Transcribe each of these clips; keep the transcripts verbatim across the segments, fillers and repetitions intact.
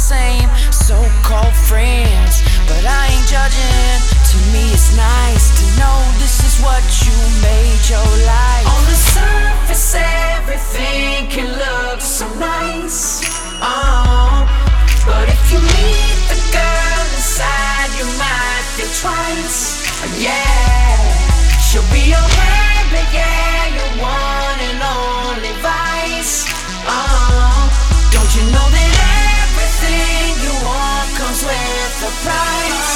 same so-called friends, but I ain't judging. To me it's nice to know this is what you made your life. On the surface everything can look so nice, oh, but if you meet the girl inside you might think twice. Yeah, she'll be your baby, yeah, your one and only vice. Oh, don't you know that everything you want comes with a price?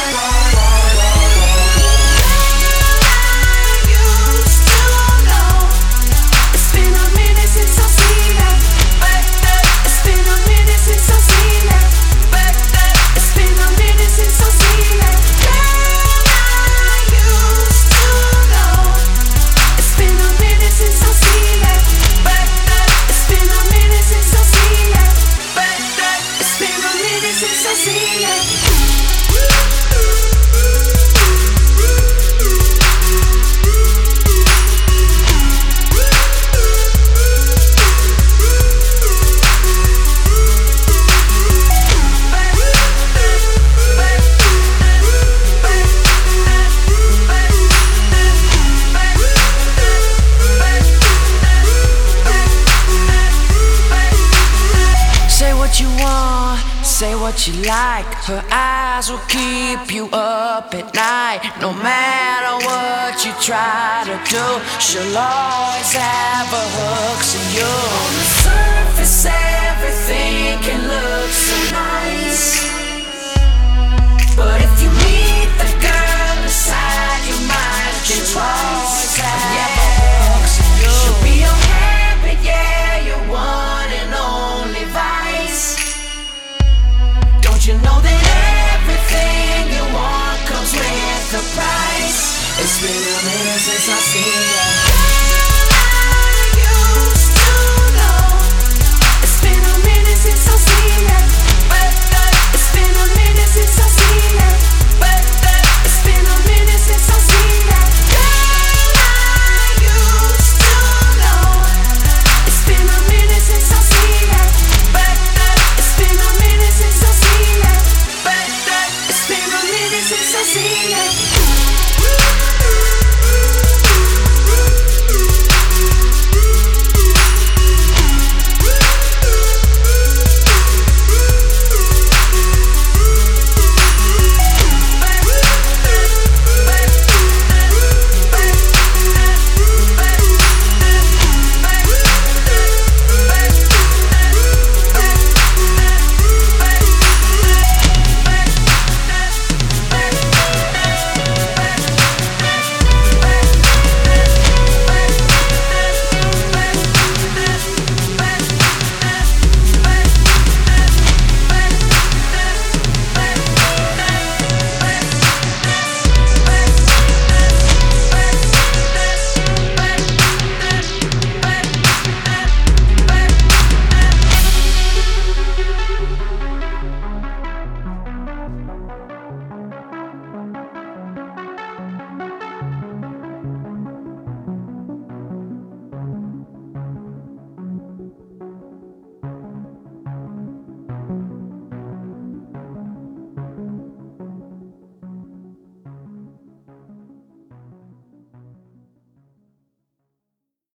Say what you like, her eyes will keep you up at night. No matter what you try to do, she'll always have her hooks in you. On the surface everything can look so nice, but if you meet the girl inside you might think twice. Have her hooks in you. She'll be your habit, yeah, your one and only vice. Don't you know that everything you want comes with a price? It's been a minute since I've seen you.